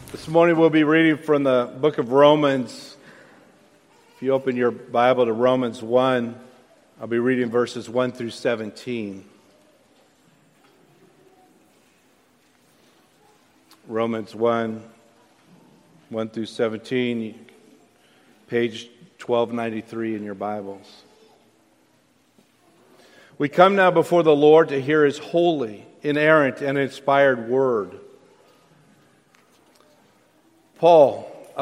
This morning we'll be reading from the book of Romans. If you open your Bible to Romans 1, I'll be reading verses 1 through 17. Romans 1, 1 through 17, page 1293 in your Bibles. We come now before the Lord to hear His holy, inerrant, and inspired word. Paul, a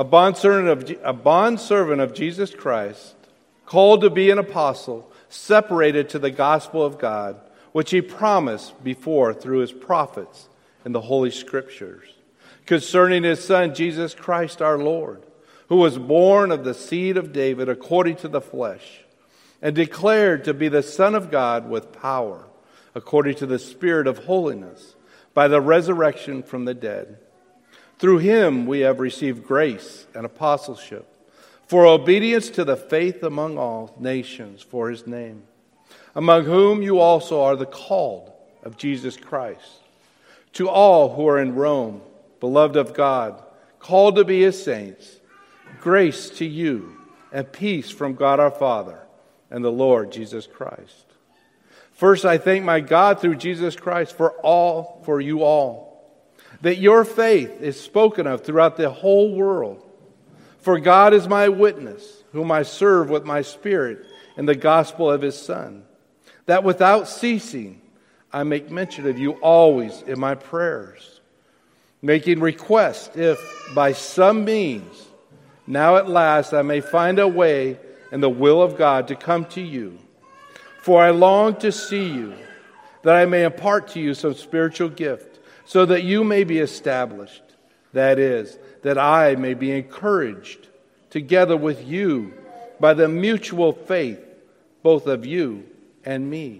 bondservant of Jesus Christ, called to be an apostle, separated to the gospel of God, which He promised before through His prophets in the Holy Scriptures, concerning His Son, Jesus Christ our Lord, who was born of the seed of David according to the flesh, and declared to be the Son of God with power, according to the Spirit of holiness, by the resurrection from the dead. Through Him we have received grace and apostleship for obedience to the faith among all nations for His name, among whom you also are the called of Jesus Christ. To all who are in Rome, beloved of God, called to be His saints, grace to you and peace from God our Father and the Lord Jesus Christ. First, I thank my God through Jesus Christ for you all, that your faith is spoken of throughout the whole world. For God is my witness, whom I serve with my spirit in the gospel of His Son, that without ceasing I make mention of you always in my prayers, making request if by some means now at last I may find a way in the will of God to come to you. For I long to see you, that I may impart to you some spiritual gift, so that you may be established. That is, that I may be encouraged together with you by the mutual faith, both of you and me.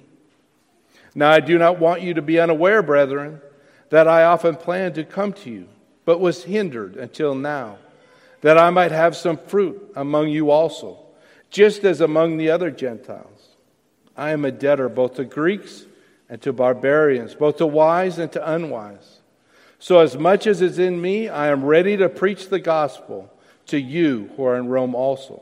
Now I do not want you to be unaware, brethren, that I often planned to come to you, but was hindered until now, that I might have some fruit among you also, just as among the other Gentiles. I am a debtor both to Greeks and to barbarians, both to wise and to unwise. So as much as is in me, I am ready to preach the gospel to you who are in Rome also.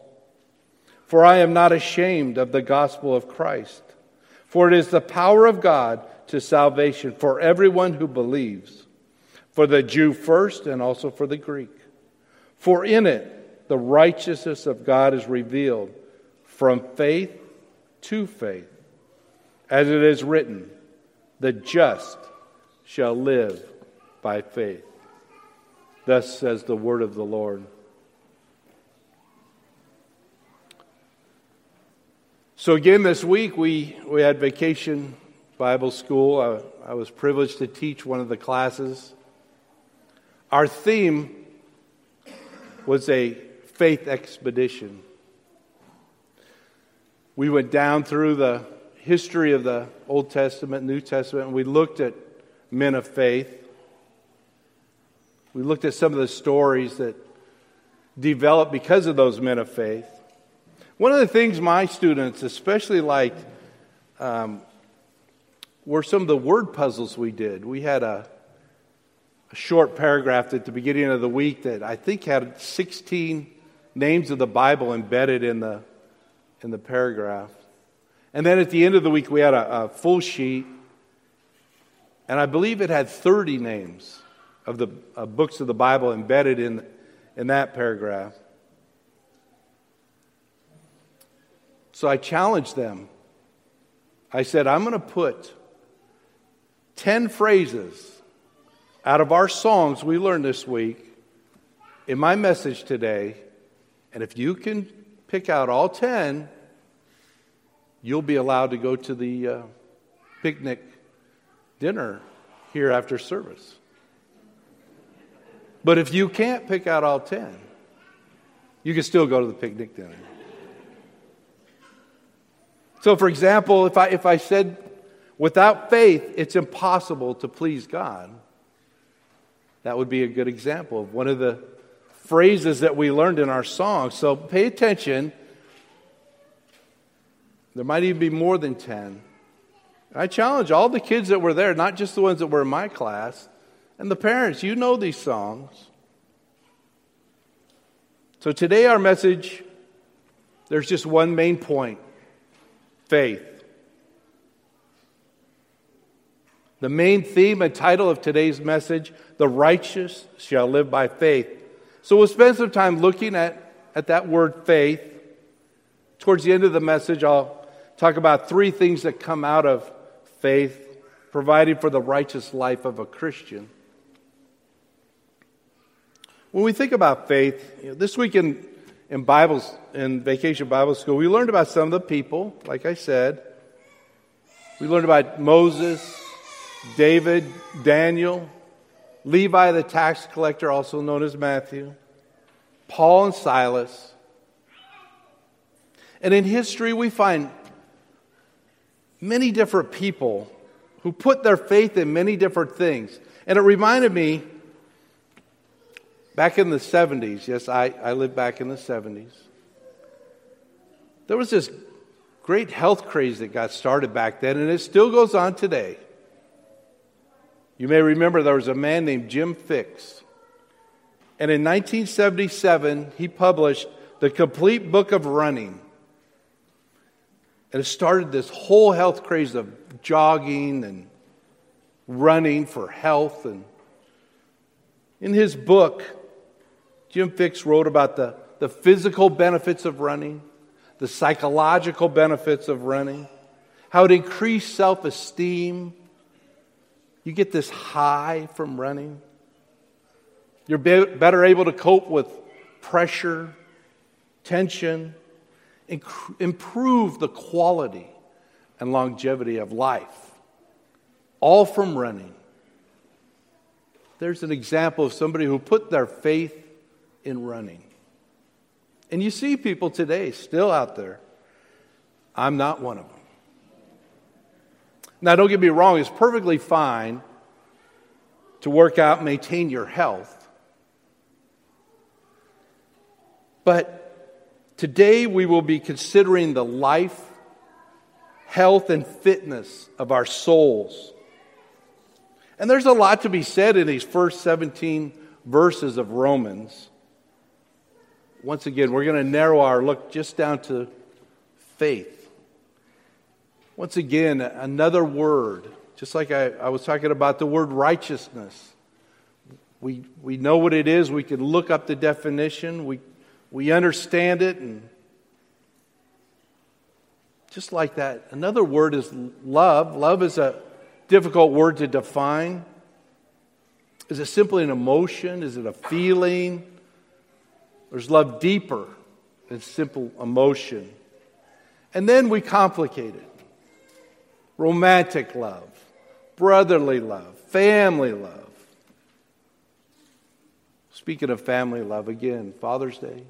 For I am not ashamed of the gospel of Christ, for it is the power of God to salvation for everyone who believes, for the Jew first and also for the Greek. For in it the righteousness of God is revealed from faith to faith, as it is written, the just shall live by faith. Thus says the word of the Lord. So again this week we had Vacation Bible School. I was privileged to teach one of the classes. Our theme was a faith expedition. We went down through the history of the Old Testament, New Testament, and we looked at men of faith. We looked at some of the stories that developed because of those men of faith. One of the things my students especially liked were some of the word puzzles we did. We had a short paragraph at the beginning of the week that I think had 16 names of the Bible embedded in the paragraph. And then at the end of the week, we had a full sheet, and I believe it had 30 names of the books of the Bible embedded in that paragraph. So I challenged them. I said, I'm going to put 10 phrases out of our songs we learned this week in my message today, and if you can pick out all 10, you'll be allowed to go to the picnic dinner here after service. But if you can't pick out all 10, you can still go to the picnic dinner. So, for example, if I said, without faith, it's impossible to please God, that would be a good example of one of the phrases that we learned in our song. So pay attention. There might even be more than 10. I challenge all the kids that were there, not just the ones that were in my class, and the parents, you know these songs. So today our message, there's just one main point: faith. The main theme and title of today's message, the righteous shall live by faith. So we'll spend some time looking at that word faith. Towards the end of the message, I'll talk about three things that come out of faith, providing for the righteous life of a Christian. When we think about faith, this week in Vacation Bible School, we learned about some of the people, like I said. We learned about Moses, David, Daniel, Levi the tax collector, also known as Matthew, Paul and Silas. And in history, we find many different people who put their faith in many different things. And it reminded me, back in the 70s, yes, I lived back in the 70s, there was this great health craze that got started back then, and it still goes on today. You may remember there was a man named Jim Fixx. And in 1977, he published The Complete Book of Running. And it started this whole health craze of jogging and running for health. And in his book, Jim Fixx wrote about the physical benefits of running, the psychological benefits of running, how it increased self-esteem. You get this high from running. You're better able to cope with pressure, tension, improve the quality and longevity of life. All from running. There's an example of somebody who put their faith in running. And you see people today still out there. I'm not one of them. Now, don't get me wrong, it's perfectly fine to work out and maintain your health. But today we will be considering the life, health, and fitness of our souls. And there's a lot to be said in these first 17 verses of Romans. Once again, we're going to narrow our look just down to faith. Once again, another word, just like I was talking about the word righteousness. We know what it is. We can look up the definition. We understand it. And just like that, another word is love. Love is a difficult word to define. Is it simply an emotion? Is it a feeling? Or is love deeper than simple emotion? And then we complicate it. Romantic love, brotherly love, family love. Speaking of family love, again, Father's Day.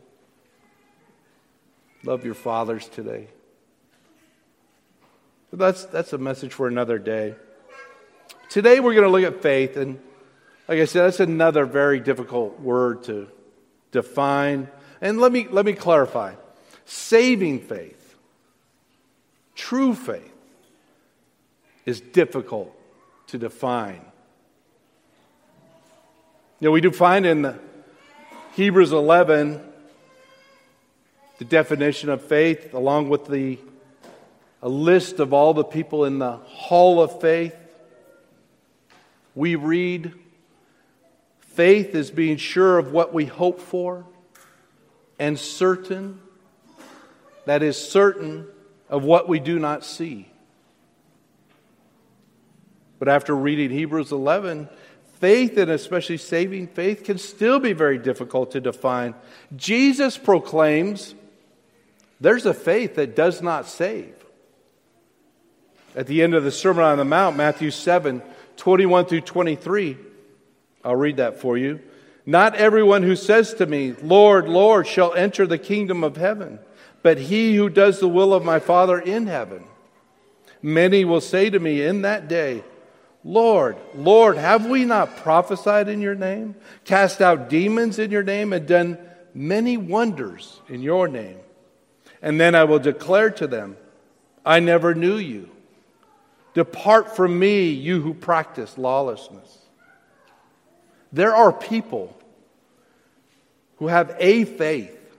Love your fathers today. But that's a message for another day. Today we're going to look at faith, and like I said, that's another very difficult word to define. And let me clarify. Saving faith, true faith, is difficult to define. We do find in Hebrews 11 the definition of faith, along with a list of all the people in the hall of faith. We read, faith is being sure of what we hope for, and certain, that is certain of what we do not see. But after reading Hebrews 11, faith, and especially saving faith, can still be very difficult to define. Jesus proclaims there's a faith that does not save. At the end of the Sermon on the Mount, Matthew 7, 21 through 23, I'll read that for you. Not everyone who says to me, Lord, Lord, shall enter the kingdom of heaven, but he who does the will of my Father in heaven. Many will say to me in that day, Lord, Lord, have we not prophesied in your name, cast out demons in your name, and done many wonders in your name? And then I will declare to them, I never knew you. Depart from me, you who practice lawlessness. There are people who have a faith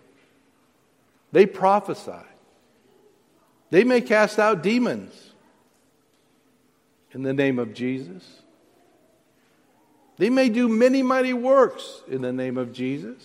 They prophesy. They may cast out demons in the name of Jesus. They may do many mighty works in the name of Jesus.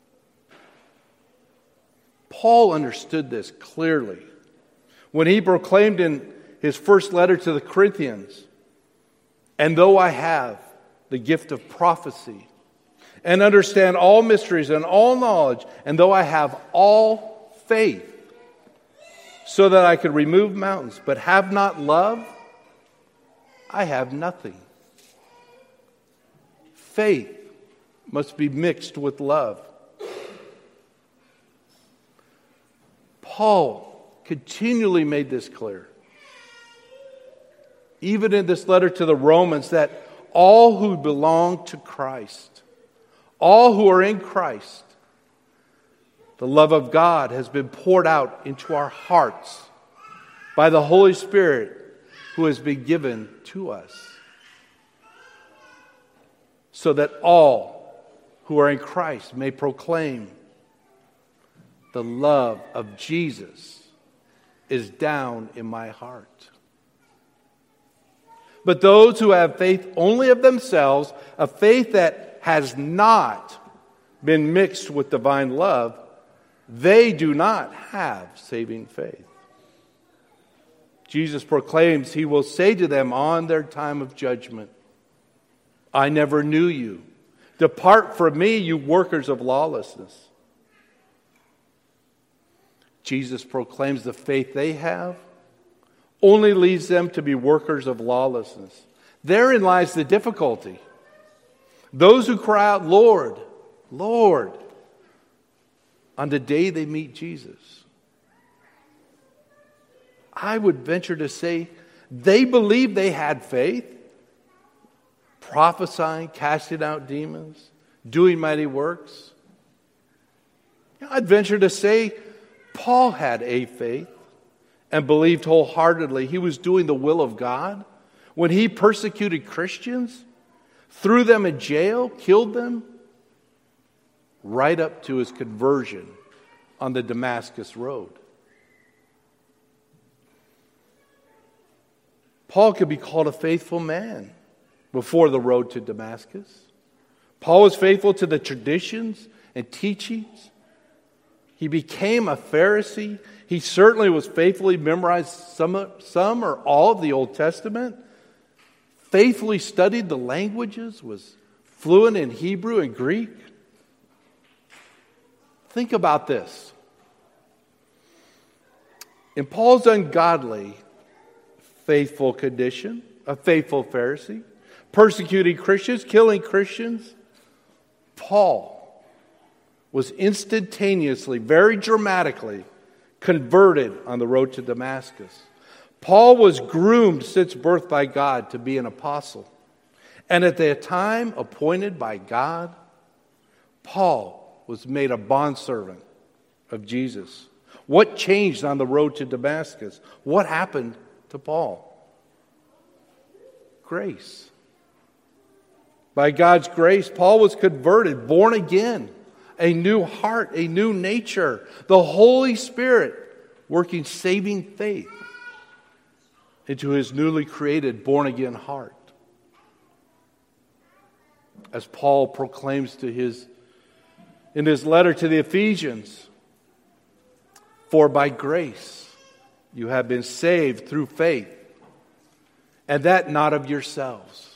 Paul understood this clearly when he proclaimed in his first letter to the Corinthians, "And though I have the gift of prophecy and understand all mysteries and all knowledge, and though I have all faith so that I could remove mountains, but have not love, I have nothing." Faith must be mixed with love. Paul continually made this clear, even in this letter to the Romans, that all who belong to Christ, all who are in Christ, the love of God has been poured out into our hearts by the Holy Spirit who has been given to us, so that all who are in Christ may proclaim the love of Jesus is down in my heart. But those who have faith only of themselves, a faith that has not been mixed with divine love, they do not have saving faith. Jesus proclaims he will say to them on their time of judgment, "I never knew you. Depart from me, you workers of lawlessness." Jesus proclaims the faith they have only leads them to be workers of lawlessness. Therein lies the difficulty. Those who cry out, "Lord, Lord," on the day they meet Jesus, I would venture to say they believed they had faith, prophesying, casting out demons, doing mighty works. I'd venture to say Paul had a faith and believed wholeheartedly he was doing the will of God when he persecuted Christians, threw them in jail, killed them, right up to his conversion on the Damascus road. Paul could be called a faithful man before the road to Damascus. Paul was faithful to the traditions and teachings. He became a Pharisee. He certainly was faithfully memorized some or all of the Old Testament. Faithfully studied the languages, was fluent in Hebrew and Greek. Think about this. In Paul's ungodly, faithful condition, a faithful Pharisee, persecuting Christians, killing Christians, Paul was instantaneously, very dramatically, converted on the road to Damascus. Paul was groomed since birth by God to be an apostle. And at the time appointed by God, Paul was made a bondservant of Jesus. What changed on the road to Damascus? What happened to Paul? Grace. By God's grace, Paul was converted, born again, a new heart, a new nature, the Holy Spirit working saving faith into his newly created, born-again heart. As Paul proclaims in his letter to the Ephesians, "For by grace you have been saved through faith, and that not of yourselves."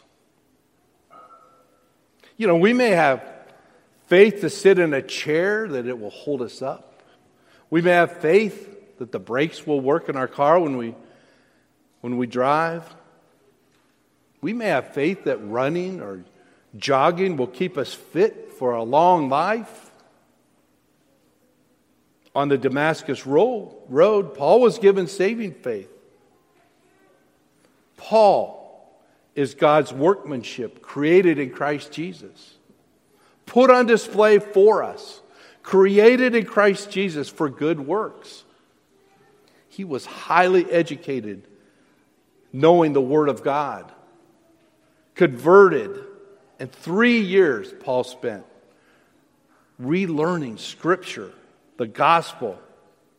You know, we may have faith to sit in a chair that it will hold us up. We may have faith that the brakes will work in our car when we drive. We may have faith that running or jogging will keep us fit for a long life. On the Damascus road, Paul was given saving faith. Paul is God's workmanship, created in Christ Jesus, put on display for us, created in Christ Jesus for good works. He was highly educated, knowing the Word of God, converted, and 3 years Paul spent relearning Scripture, the gospel,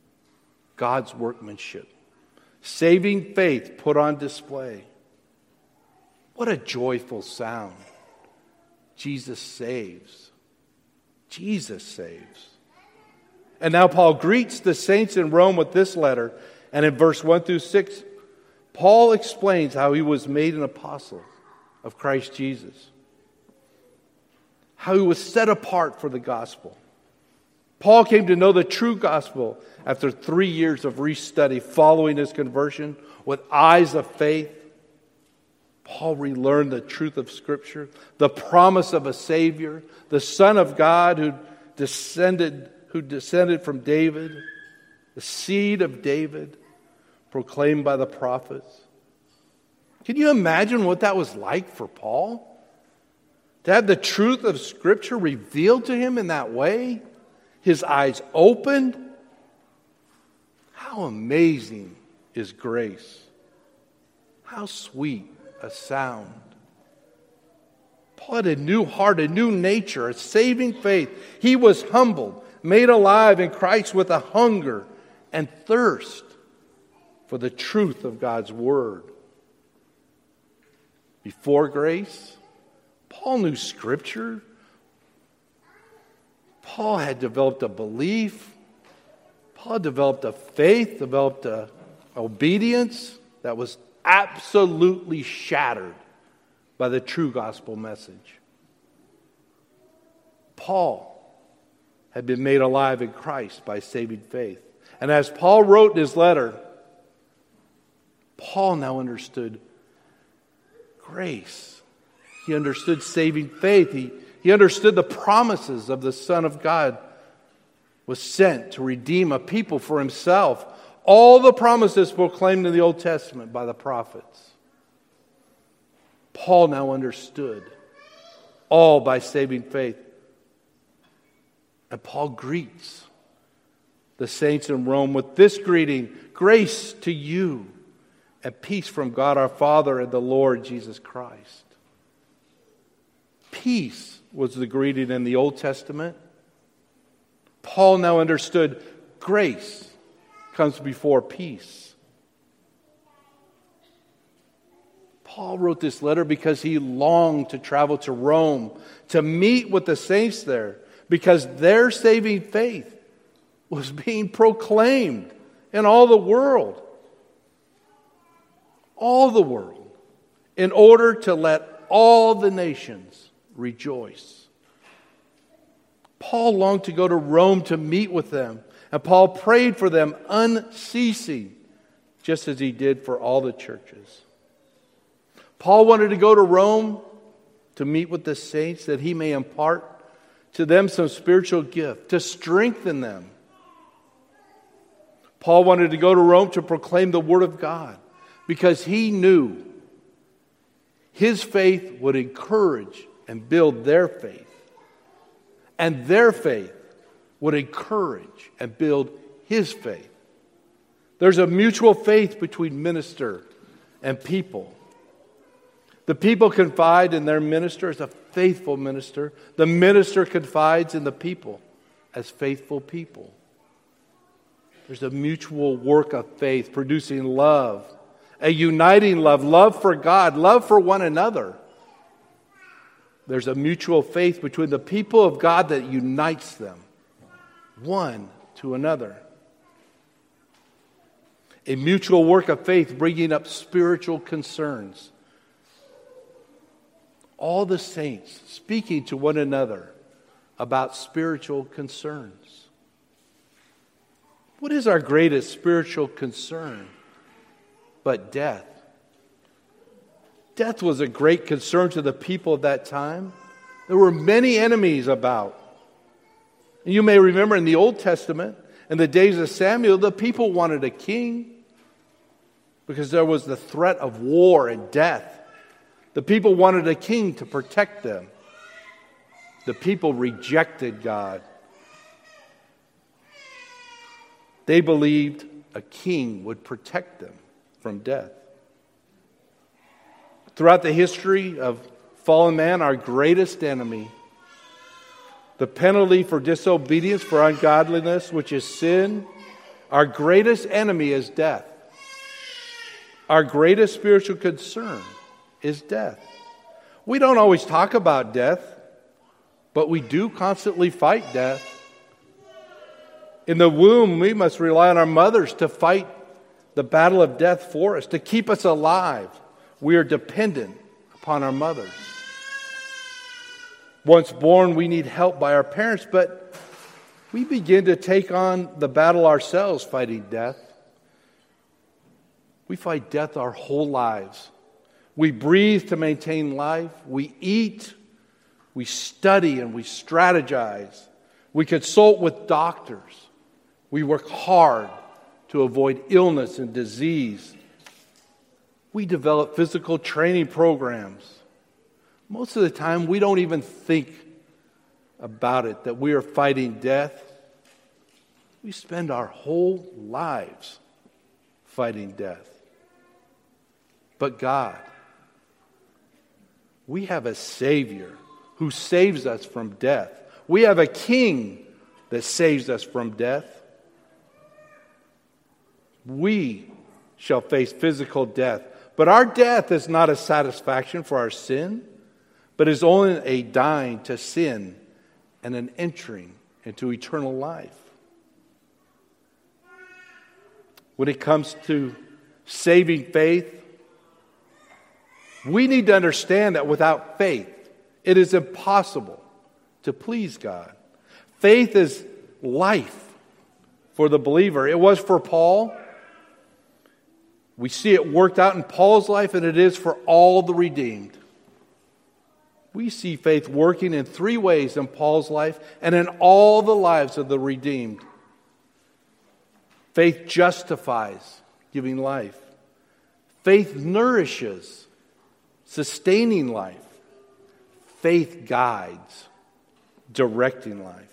God's workmanship. Saving faith put on display. What a joyful sound. Jesus saves. Jesus saves. And now Paul greets the saints in Rome with this letter. And in verse 1 through 6, Paul explains how he was made an apostle of Christ Jesus. How he was set apart for the gospel. Paul came to know the true gospel after 3 years of restudy following his conversion with eyes of faith. Paul relearned the truth of Scripture, the promise of a Savior, the Son of God who descended from David, the seed of David, proclaimed by the prophets. Can you imagine what that was like for Paul? To have the truth of Scripture revealed to him in that way? His eyes opened? How amazing is grace. How sweet a sound. Paul had a new heart, a new nature, a saving faith. He was humbled, made alive in Christ with a hunger and thirst for the truth of God's Word. Before grace, Paul knew Scripture. Paul had developed a belief. Paul developed a faith, developed an obedience that was absolutely shattered by the true gospel message. Paul had been made alive in Christ by saving faith. And as Paul wrote in his letter, Paul now understood grace. He understood saving faith. He understood the promises of the Son of God was sent to redeem a people for himself. All the promises proclaimed in the Old Testament by the prophets. Paul now understood all by saving faith. And Paul greets the saints in Rome with this greeting: grace to you and peace from God our Father and the Lord Jesus Christ. Peace was the greeting in the Old Testament. Paul now understood grace comes before peace. Paul wrote this letter because he longed to travel to Rome to meet with the saints there, because their saving faith was being proclaimed in all the world. All the world. In order to let all the nations rejoice. Paul longed to go to Rome to meet with them. And Paul prayed for them unceasing, just as he did for all the churches. Paul wanted to go to Rome to meet with the saints that he may impart to them some spiritual gift, to strengthen them. Paul wanted to go to Rome to proclaim the Word of God because he knew his faith would encourage and build their faith. And their faith would encourage and build his faith. There's a mutual faith between minister and people. The people confide in their minister as a faithful minister. The minister confides in the people as faithful people. There's a mutual work of faith producing love, a uniting love, love for God, love for one another. There's a mutual faith between the people of God that unites them, one to another. A mutual work of faith bringing up spiritual concerns. All the saints speaking to one another about spiritual concerns. What is our greatest spiritual concern but death? Death was a great concern to the people of that time. There were many enemies about. You may remember in the Old Testament, in the days of Samuel, the people wanted a king because there was the threat of war and death. The people wanted a king to protect them. The people rejected God. They believed a king would protect them from death. Throughout the history of fallen man, our greatest enemy, the penalty for disobedience, for ungodliness, which is sin, Our greatest enemy is death. Our greatest spiritual concern is death. We don't always talk about death, but we do constantly fight death. In the womb, we must rely on our mothers to fight the battle of death for us, to keep us alive. We are dependent upon our mothers. Once born, we need help by our parents, but we begin to take on the battle ourselves fighting death. We fight death our whole lives. We breathe to maintain life. We eat. We study and we strategize. We consult with doctors. We work hard to avoid illness and disease. We develop physical training programs. Most of the time, we don't even think about it, that we are fighting death. We spend our whole lives fighting death. But God, we have a Savior who saves us from death. We have a King that saves us from death. We shall face physical death. But our death is not a satisfaction for our sin, but is only a dying to sin and an entering into eternal life. When it comes to saving faith, we need to understand that without faith, it is impossible to please God. Faith is life for the believer. It was for Paul. We see it worked out in Paul's life, and it is for all the redeemed. We see faith working in three ways in Paul's life and in all the lives of the redeemed. Faith justifies, giving life. Faith nourishes, sustaining life. Faith guides, directing life.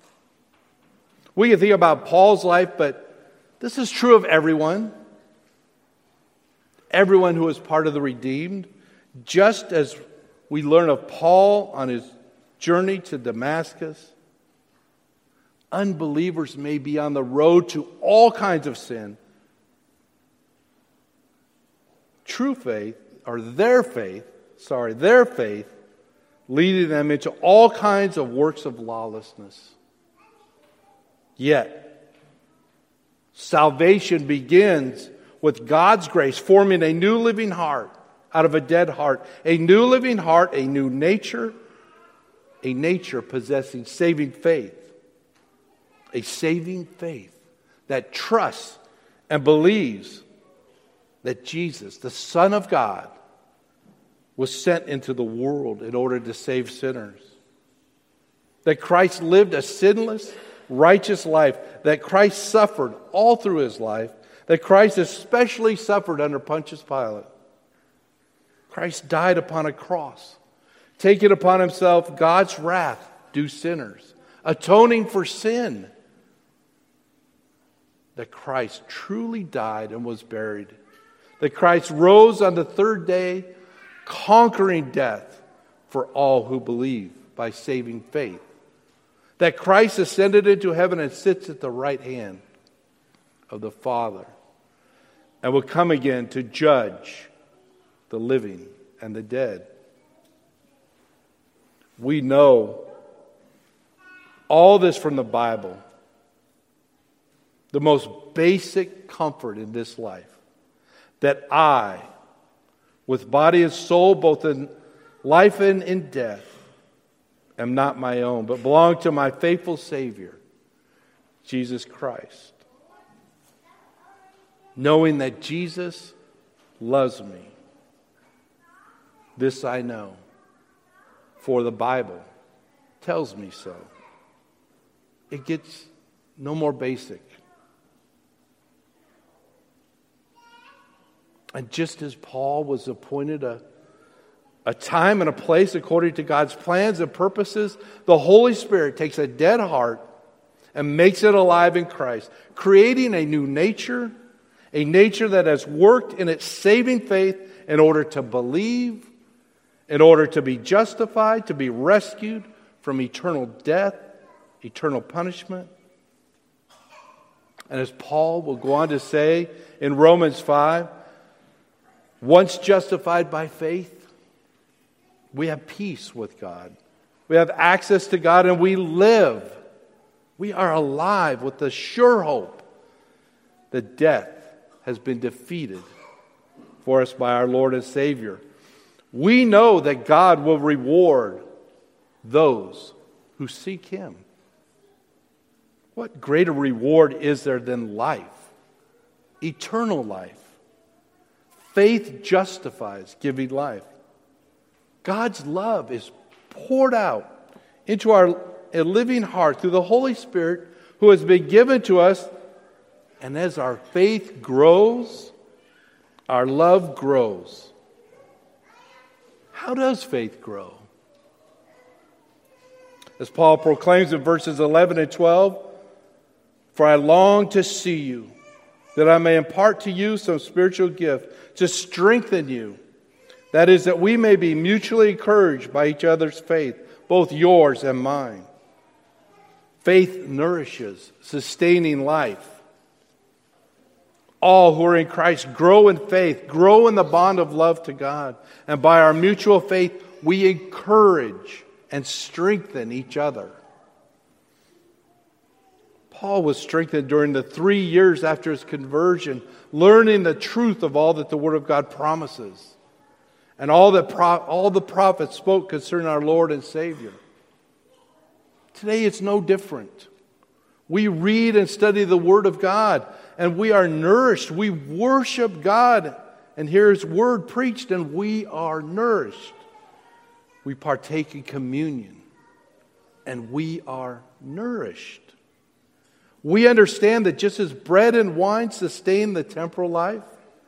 We can think about Paul's life, but this is true of everyone. Everyone who is part of the redeemed. Just as we learn of Paul on his journey to Damascus, unbelievers may be on the road to all kinds of sin. True faith, or their faith, leading them into all kinds of works of lawlessness. Yet, salvation begins with God's grace forming a new living heart out of a dead heart. A new living heart, a new nature, a nature possessing saving faith. A saving faith that trusts and believes that Jesus, the Son of God, was sent into the world in order to save sinners. That Christ lived a sinless, righteous life. That Christ suffered all through his life. That Christ especially suffered under Pontius Pilate. Christ died upon a cross, taking upon himself God's wrath due sinners, atoning for sin. That Christ truly died and was buried. That Christ rose on the third day, conquering death for all who believe by saving faith. That Christ ascended into heaven and sits at the right hand of the Father and will come again to judge the living and the dead. We know all this from the Bible. The most basic comfort in this life. That I, with body and soul, both in life and in death, am not my own, but belong to my faithful Savior, Jesus Christ. Knowing that Jesus loves me. This I know, for the Bible tells me so. It gets no more basic. And just as Paul was appointed a time and a place according to God's plans and purposes, the Holy Spirit takes a dead heart and makes it alive in Christ, creating a new nature, a nature that has worked in its saving faith in order to believe, in order to be justified, to be rescued from eternal death, eternal punishment. And as Paul will go on to say in Romans 5, once justified by faith, we have peace with God. We have access to God and we live. We are alive with the sure hope that death has been defeated for us by our Lord and Savior. We know that God will reward those who seek Him. What greater reward is there than life? Eternal life. Faith justifies giving life. God's love is poured out into a living heart through the Holy Spirit who has been given to us. And as our faith grows, our love grows. How does faith grow? As Paul proclaims in verses 11 and 12, for I long to see you, that I may impart to you some spiritual gift to strengthen you. That is, that we may be mutually encouraged by each other's faith, both yours and mine. Faith nourishes, sustaining life. All who are in Christ grow in faith, grow in the bond of love to God. And by our mutual faith, we encourage and strengthen each other. Paul was strengthened during the 3 years after his conversion, learning the truth of all that the Word of God promises. And all the prophets spoke concerning our Lord and Savior. Today it's no different. We read and study the Word of God, and we are nourished. We worship God and hear His Word preached, and we are nourished. We partake in communion, and we are nourished. We understand that just as bread and wine sustain the temporal life,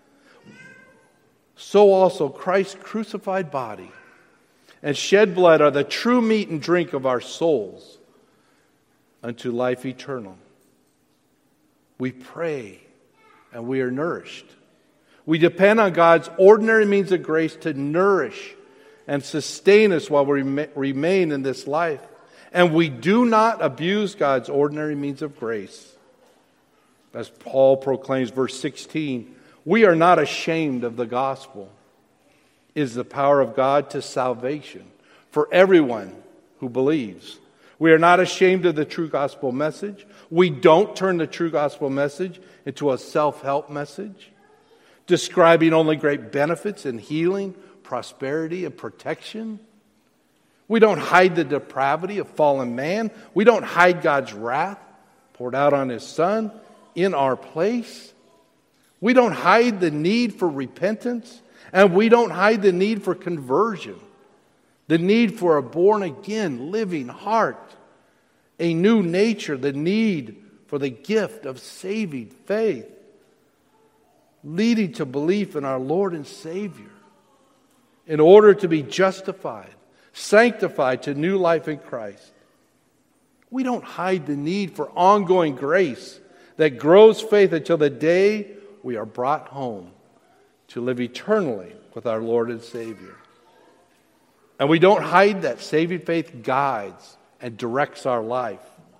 so also Christ's crucified body and shed blood are the true meat and drink of our souls unto life eternal. We pray and we are nourished. We depend on God's ordinary means of grace to nourish and sustain us while we remain in this life. And we do not abuse God's ordinary means of grace. As Paul proclaims, verse 16, we are not ashamed of the gospel. It is the power of God to salvation for everyone who believes. We are not ashamed of the true gospel message. We don't turn the true gospel message into a self-help message, describing only great benefits and healing, prosperity, and protection. We don't hide the depravity of fallen man. We don't hide God's wrath poured out on His Son in our place. We don't hide the need for repentance, and we don't hide the need for conversion, the need for a born-again, living heart, a new nature, the need for the gift of saving faith, leading to belief in our Lord and Savior, in order to be justified, sanctified to new life in Christ. We don't hide the need for ongoing grace that grows faith until the day we are brought home to live eternally with our Lord and Savior. And we don't hide that saving faith guides and directs our life.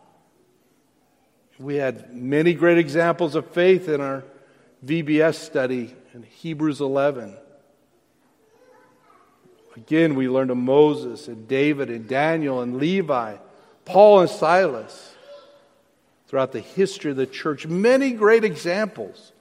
We had many great examples of faith in our VBS study in Hebrews 11. Again, we learned of Moses and David and Daniel and Levi, Paul and Silas. Throughout the history of the church, many great examples.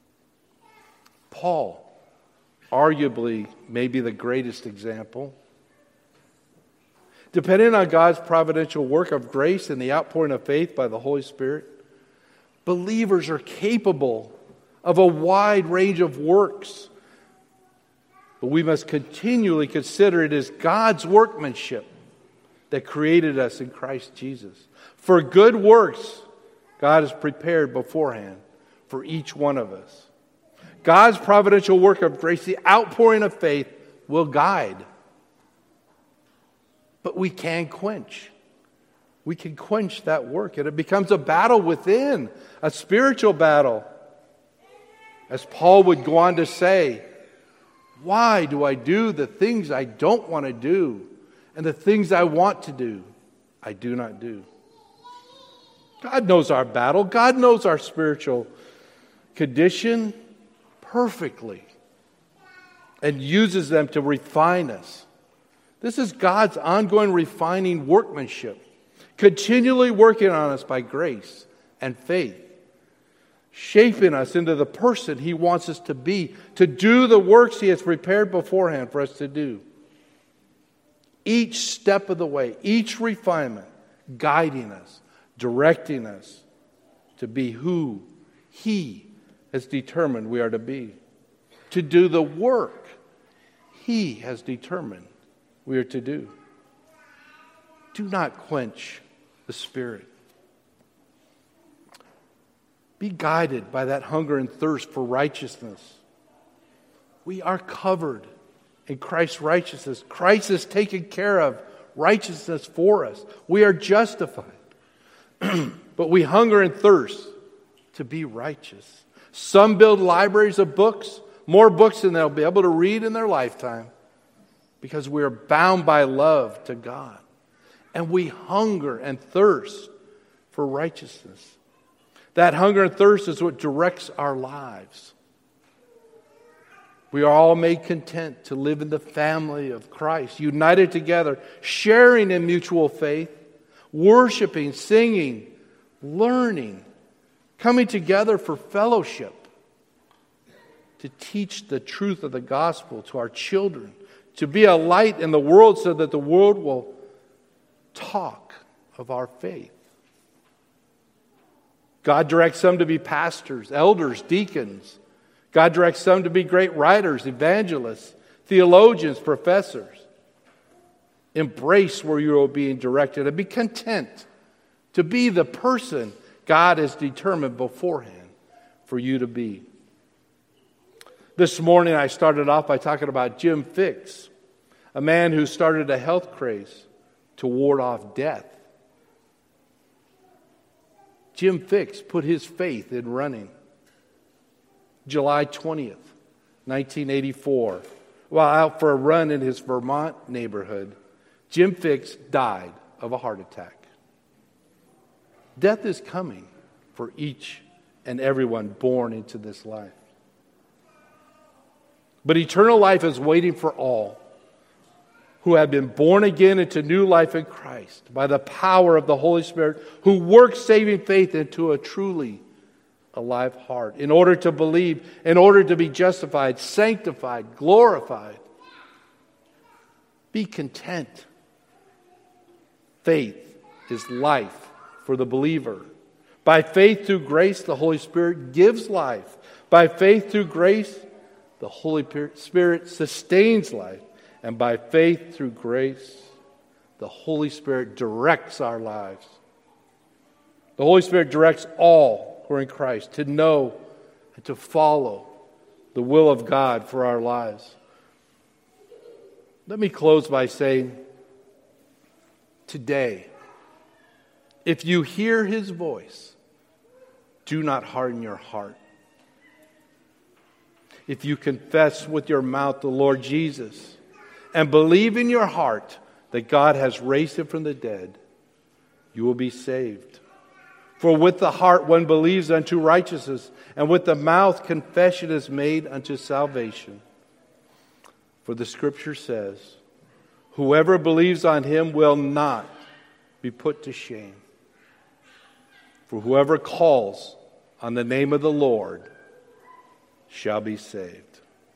Paul, arguably, maybe the greatest example. Depending on God's providential work of grace and the outpouring of faith by the Holy Spirit, believers are capable of a wide range of works. But we must continually consider it as God's workmanship that created us in Christ Jesus. For good works, God has prepared beforehand for each one of us. God's providential work of grace, the outpouring of faith, will guide. But we can quench. We can quench that work, and it becomes a battle within, a spiritual battle. As Paul would go on to say, why do I do the things I don't want to do, and the things I want to do, I do not do? God knows our battle. God knows our spiritual condition perfectly and uses them to refine us. This is God's ongoing refining workmanship, continually working on us by grace and faith, shaping us into the person He wants us to be, to do the works He has prepared beforehand for us to do. Each step of the way, each refinement, guiding us, directing us to be who He has determined we are to be, to do the work He has determined we are to do. Do not quench the Spirit. Be guided by that hunger and thirst for righteousness. We are covered in Christ's righteousness. Christ has taken care of righteousness for us. We are justified. But we hunger and thirst to be righteous. Some build libraries of books, more books than they'll be able to read in their lifetime, because we are bound by love to God. And we hunger and thirst for righteousness. That hunger and thirst is what directs our lives. We are all made content to live in the family of Christ, united together, sharing in mutual faith, worshiping, singing, learning, coming together for fellowship, to teach the truth of the gospel to our children, to be a light in the world so that the world will talk of our faith. God directs some to be pastors, elders, deacons. God directs some to be great writers, evangelists, theologians, professors. Embrace where you are being directed and be content to be the person God has determined beforehand for you to be. This morning I started off by talking about Jim Fixx, a man who started a health craze to ward off death. Jim Fixx put his faith in running. July 20th, 1984, while out for a run in his Vermont neighborhood, Jim Fixx died of a heart attack. Death is coming for each and everyone born into this life. But eternal life is waiting for all who have been born again into new life in Christ by the power of the Holy Spirit, who works saving faith into a truly alive heart, in order to believe, in order to be justified, sanctified, glorified. Be content. Faith is life for the believer. By faith through grace, the Holy Spirit gives life. By faith through grace, the Holy Spirit sustains life. And by faith through grace, the Holy Spirit directs our lives. The Holy Spirit directs all who are in Christ to know and to follow the will of God for our lives. Let me close by saying, today, if you hear His voice, do not harden your heart. If you confess with your mouth the Lord Jesus and believe in your heart that God has raised Him from the dead, you will be saved. For with the heart one believes unto righteousness, and with the mouth confession is made unto salvation. For the Scripture says, whoever believes on Him will not be put to shame. For whoever calls on the name of the Lord shall be saved.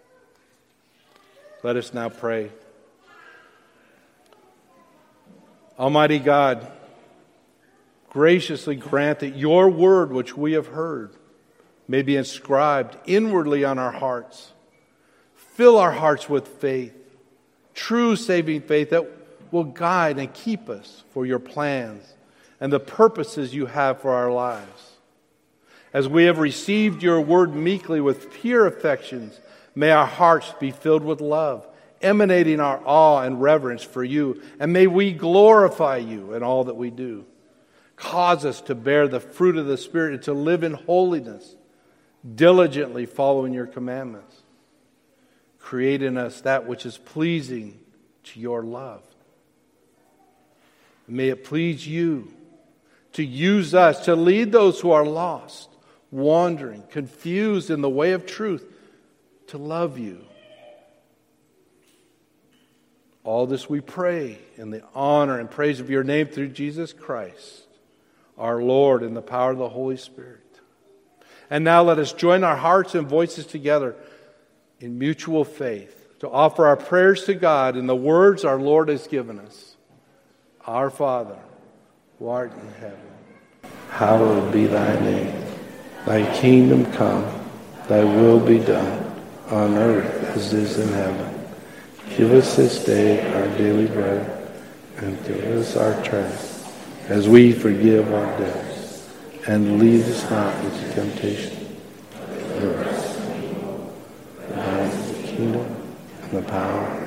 Let us now pray. Almighty God, graciously grant that your word which we have heard may be inscribed inwardly on our hearts. Fill our hearts with faith, true saving faith that will guide and keep us for your plans and the purposes you have for our lives. As we have received your word meekly with pure affections, may our hearts be filled with love, emanating our awe and reverence for you, and may we glorify you in all that we do. Cause us to bear the fruit of the Spirit and to live in holiness, diligently following your commandments. Create in us that which is pleasing to your love. May it please you to use us to lead those who are lost, wandering, confused in the way of truth, to love you. All this we pray in the honor and praise of your name through Jesus Christ, our Lord, in the power of the Holy Spirit. And now let us join our hearts and voices together in mutual faith to offer our prayers to God in the words our Lord has given us. Our Father, who art in heaven, hallowed be thy name. Thy kingdom come, thy will be done, on earth as it is in heaven. Give us this day our daily bread, and forgive us our trespasses, as we forgive our debtors. And lead us not into temptation. Deliver us from evil. For thine is the kingdom, and the power,